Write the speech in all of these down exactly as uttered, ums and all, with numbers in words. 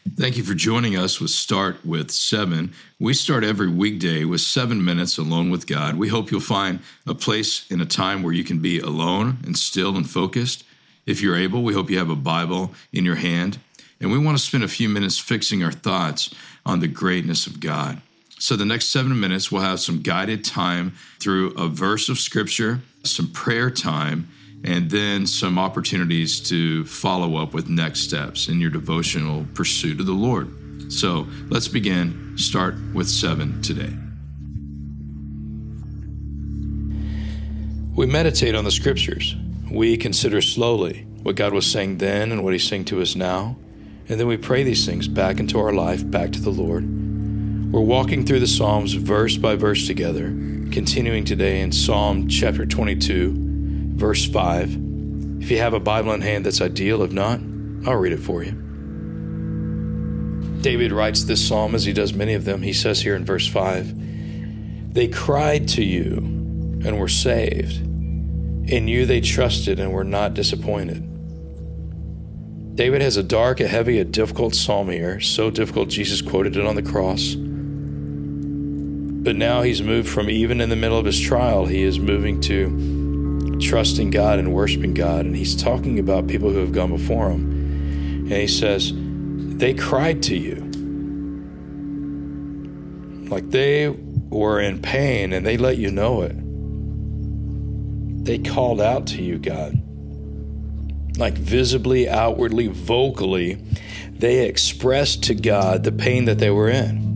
Thank you for joining us with Start with Seven. We start every weekday with seven minutes alone with God. We hope you'll find a place in a time where you can be alone and still and focused. If you're able, we hope you have a Bible in your hand. And we want to spend a few minutes fixing our thoughts on the greatness of God. So the next seven minutes, we'll have some guided time through a verse of Scripture, some prayer time, and then some opportunities to follow up with next steps in your devotional pursuit of the Lord. So let's begin. Start with seven today. We meditate on the Scriptures. We consider slowly what God was saying then and what He's saying to us now. And then we pray these things back into our life, back to the Lord. We're walking through the Psalms verse by verse together, continuing today in Psalm chapter twenty-two, verse five. If you have a Bible in hand, that's ideal. If not, I'll read it for you. David writes this psalm as he does many of them. He says here in verse five, "They cried to you and were saved. In you they trusted and were not disappointed." David has a dark, a heavy, a difficult psalm here. So difficult, Jesus quoted it on the cross. But now he's moved from, even in the middle of his trial, he is moving to trusting God and worshiping God. And he's talking about people who have gone before him. And he says, they cried to you. Like they were in pain and they let you know it. They called out to you, God. Like visibly, outwardly, vocally, they expressed to God the pain that they were in.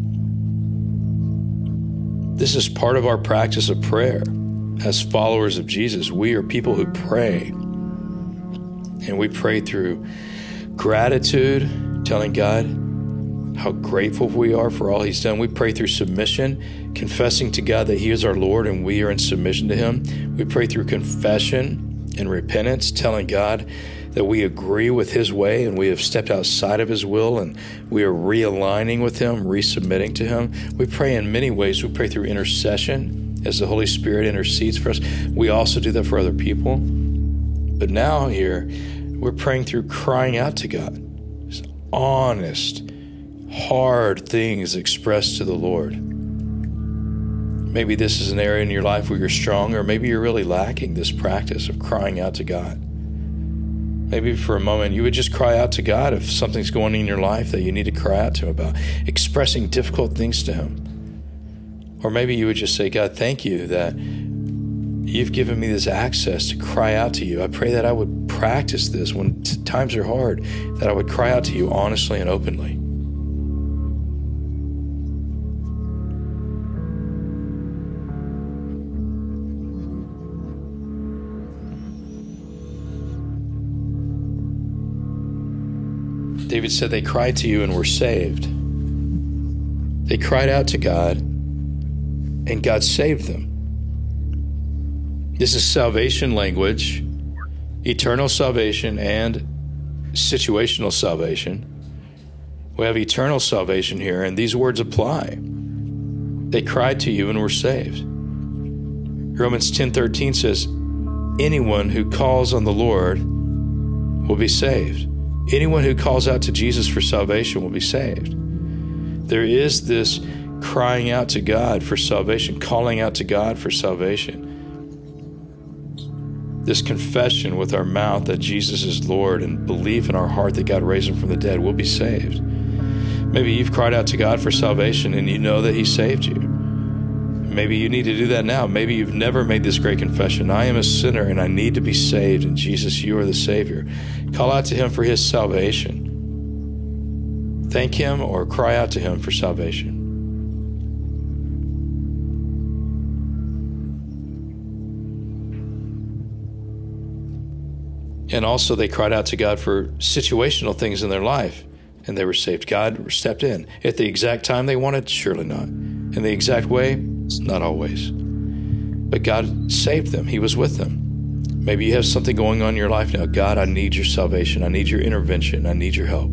This is part of our practice of prayer. As followers of Jesus, we are people who pray. And we pray through gratitude, telling God how grateful we are for all He's done. We pray through submission, confessing to God that He is our Lord and we are in submission to Him. We pray through confession and repentance, telling God that we agree with His way and we have stepped outside of His will and we are realigning with Him, resubmitting to Him. We pray in many ways. We pray through intercession as the Holy Spirit intercedes for us. We also do that for other people. But now here, we're praying through crying out to God. Just honest, hard things expressed to the Lord. Maybe this is an area in your life where you're strong, or maybe you're really lacking this practice of crying out to God. Maybe for a moment you would just cry out to God if something's going on in your life that you need to cry out to Him about, expressing difficult things to Him. Or maybe you would just say, God, thank you that You've given me this access to cry out to You. I pray that I would practice this when t- times are hard, that I would cry out to You honestly and openly. David said they cried to You and were saved. They cried out to God, and God saved them. This is salvation language, eternal salvation and situational salvation. We have eternal salvation here, and these words apply. They cried to You and were saved. Romans ten thirteen says, anyone who calls on the Lord will be saved. Anyone who calls out to Jesus for salvation will be saved. There is this crying out to God for salvation, calling out to God for salvation. This confession with our mouth that Jesus is Lord and belief in our heart that God raised Him from the dead will be saved. Maybe you've cried out to God for salvation and you know that He saved you. Maybe you need to do that now. Maybe you've never made this great confession. I am a sinner and I need to be saved. And Jesus, You are the Savior. Call out to Him for His salvation. Thank Him or cry out to Him for salvation. And also they cried out to God for situational things in their life, and they were saved. God stepped in. At the exact time they wanted? Surely not. In the exact way? Not always. But God saved them. He was with them. Maybe you have something going on in your life now. God, I need Your salvation. I need Your intervention. I need Your help.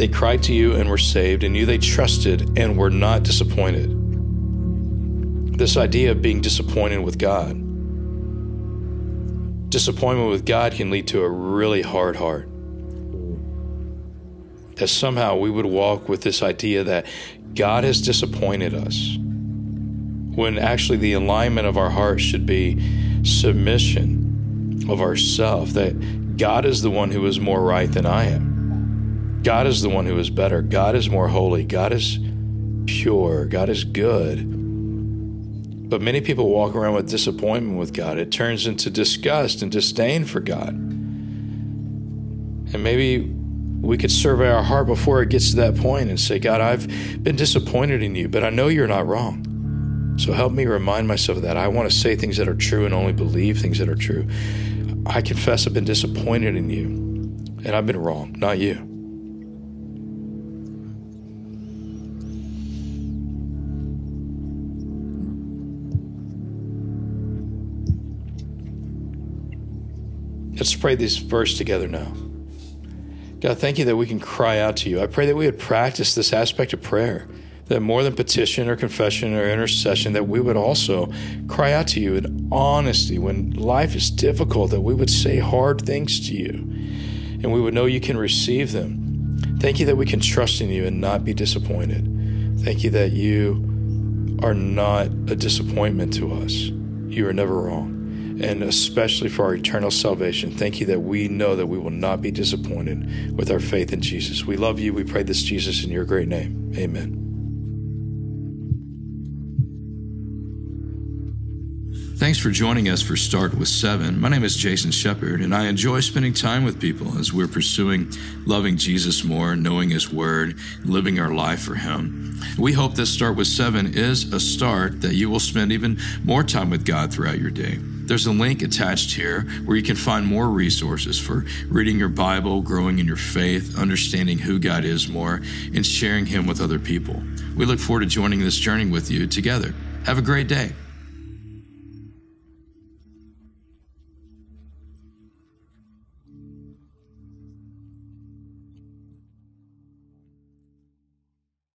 They cried to you and were saved, and you they trusted and were not disappointed. This idea of being disappointed with God. Disappointment with God can lead to a really hard heart. That somehow we would walk with this idea that God has disappointed us, when actually the alignment of our heart should be submission of ourself, that God is the one who is more right than I am. God is the one who is better. God is more holy. God is pure. God is good. But many people walk around with disappointment with God. It turns into disgust and disdain for God. And maybe we could survey our heart before it gets to that point and say, God, I've been disappointed in you, but I know you're not wrong. So help me remind myself of that. I want to say things that are true and only believe things that are true. I confess I've been disappointed in you, and I've been wrong, not you. Let's pray this verse together now. God, thank you that we can cry out to you. I pray that we would practice this aspect of prayer, that more than petition or confession or intercession, that we would also cry out to you in honesty when life is difficult, that we would say hard things to you and we would know you can receive them. Thank you that we can trust in you and not be disappointed. Thank you that you are not a disappointment to us. You are never wrong. And especially for our eternal salvation, thank you that we know that we will not be disappointed with our faith in Jesus. We love you. We pray this, Jesus, in your great name. Amen. Thanks for joining us for Start with Seven. My name is Jason Shepard, and I enjoy spending time with people as we're pursuing loving Jesus more, knowing His Word, living our life for Him. We hope that Start with Seven is a start that you will spend even more time with God throughout your day. There's a link attached here where you can find more resources for reading your Bible, growing in your faith, understanding who God is more, and sharing Him with other people. We look forward to joining this journey with you together. Have a great day.